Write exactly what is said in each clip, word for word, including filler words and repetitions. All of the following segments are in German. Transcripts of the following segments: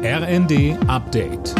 R N D Update.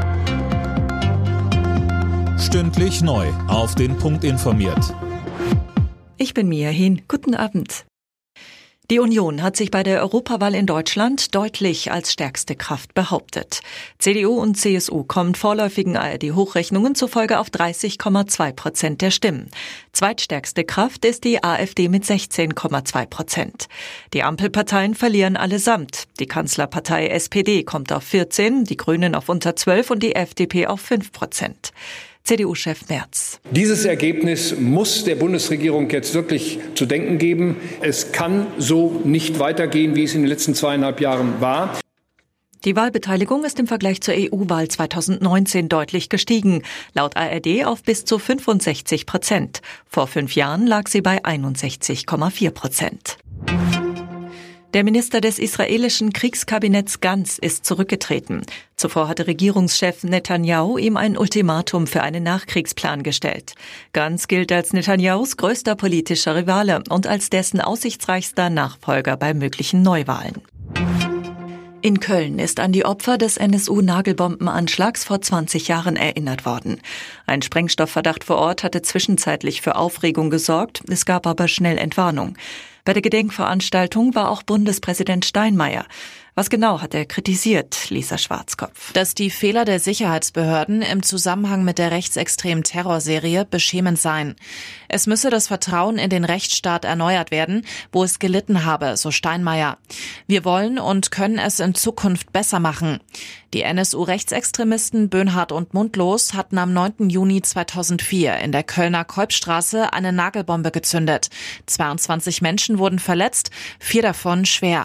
Stündlich neu auf den Punkt informiert. Ich bin Mia Hin. Guten Abend. Die Union hat sich bei der Europawahl in Deutschland deutlich als stärkste Kraft behauptet. C D U und C S U kommen vorläufigen A R D-Hochrechnungen zufolge auf dreißig Komma zwei Prozent der Stimmen. Zweitstärkste Kraft ist die AfD mit sechzehn Komma zwei Prozent. Die Ampelparteien verlieren allesamt. Die Kanzlerpartei S P D kommt auf vierzehn, die Grünen auf unter zwölf und die F D P auf fünf Prozent. C D U-Chef Merz. Dieses Ergebnis muss der Bundesregierung jetzt wirklich zu denken geben. Es kann so nicht weitergehen, wie es in den letzten zweieinhalb Jahren war. Die Wahlbeteiligung ist im Vergleich zur E U-Wahl zweitausendneunzehn deutlich gestiegen, laut A R D auf bis zu fünfundsechzig Prozent. Vor fünf Jahren lag sie bei einundsechzig Komma vier Prozent. Der Minister des israelischen Kriegskabinetts Gantz ist zurückgetreten. Zuvor hatte Regierungschef Netanyahu ihm ein Ultimatum für einen Nachkriegsplan gestellt. Gantz gilt als Netanyahus größter politischer Rivale und als dessen aussichtsreichster Nachfolger bei möglichen Neuwahlen. In Köln ist an die Opfer des N S U-Nagelbombenanschlags vor zwanzig Jahren erinnert worden. Ein Sprengstoffverdacht vor Ort hatte zwischenzeitlich für Aufregung gesorgt, es gab aber schnell Entwarnung. Bei der Gedenkveranstaltung war auch Bundespräsident Steinmeier. Was genau hat er kritisiert, Lisa Schwarzkopf? Dass die Fehler der Sicherheitsbehörden im Zusammenhang mit der rechtsextremen Terrorserie beschämend seien. Es müsse das Vertrauen in den Rechtsstaat erneuert werden, wo es gelitten habe, so Steinmeier. Wir wollen und können es in Zukunft besser machen. Die N S U-Rechtsextremisten Böhnhardt und Mundlos hatten am neunten Juni zweitausendvier in der Kölner Kolbstraße eine Nagelbombe gezündet. zweiundzwanzig Menschen wurden verletzt, vier davon schwer.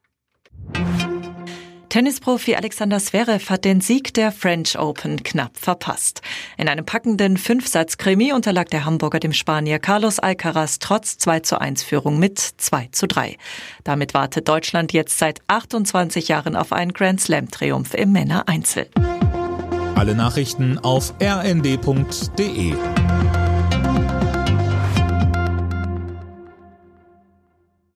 Tennisprofi Alexander Zverev hat den Sieg der French Open knapp verpasst. In einem packenden Fünfsatz-Krimi unterlag der Hamburger dem Spanier Carlos Alcaraz trotz zwei zu eins Führung mit zwei zu drei. Damit wartet Deutschland jetzt seit achtundzwanzig Jahren auf einen Grand-Slam-Triumph im Männereinzel. Alle Nachrichten auf r n d punkt d e.